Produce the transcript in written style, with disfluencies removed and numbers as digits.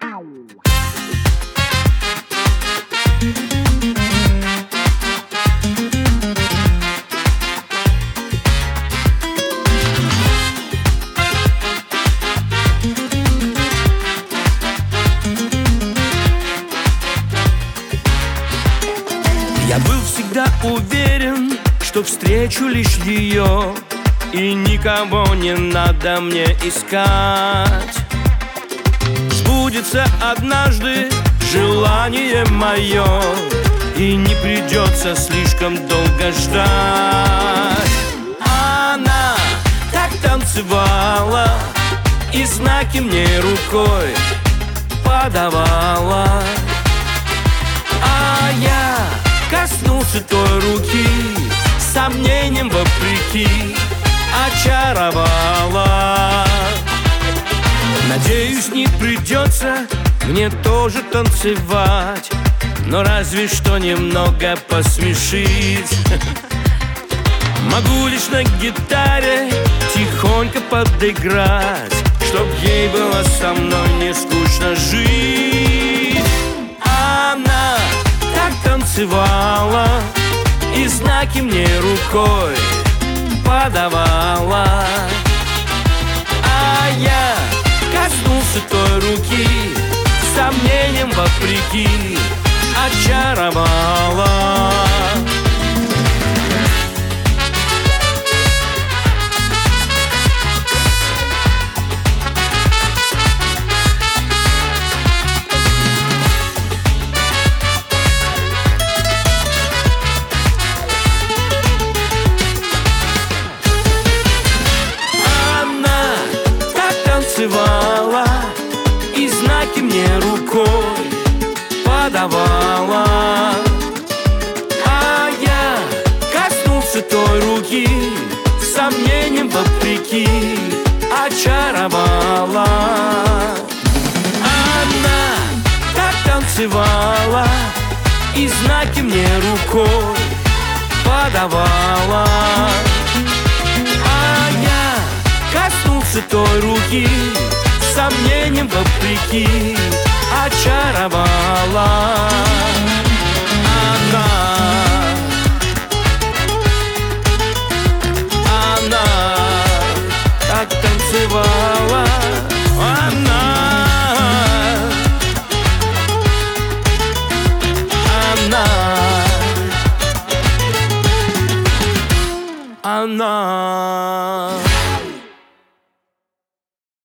Я был всегда уверен, что встречу лишь ее, и никого не надо мне искать. Сбудется однажды желание мое, и не придется слишком долго ждать. Она так танцевала и знаки мне рукой подавала, а я коснулся той руки, сомнением вопреки очаровала. Надеюсь, не придется мне тоже танцевать, но разве что немного посмешить. Могу лишь на гитаре тихонько подыграть, чтоб ей было со мной не скучно жить. Она так танцевала и знаки мне рукой подавала, а я коснулся той руки, сомнением вопреки очаровала. Танцевала и знаки мне рукой подавала, а я коснулся той руки, сомнением вопреки очаровала. Она так танцевала и знаки мне рукой подавала, а я коснулся той руки, сомнением вопреки очаровала.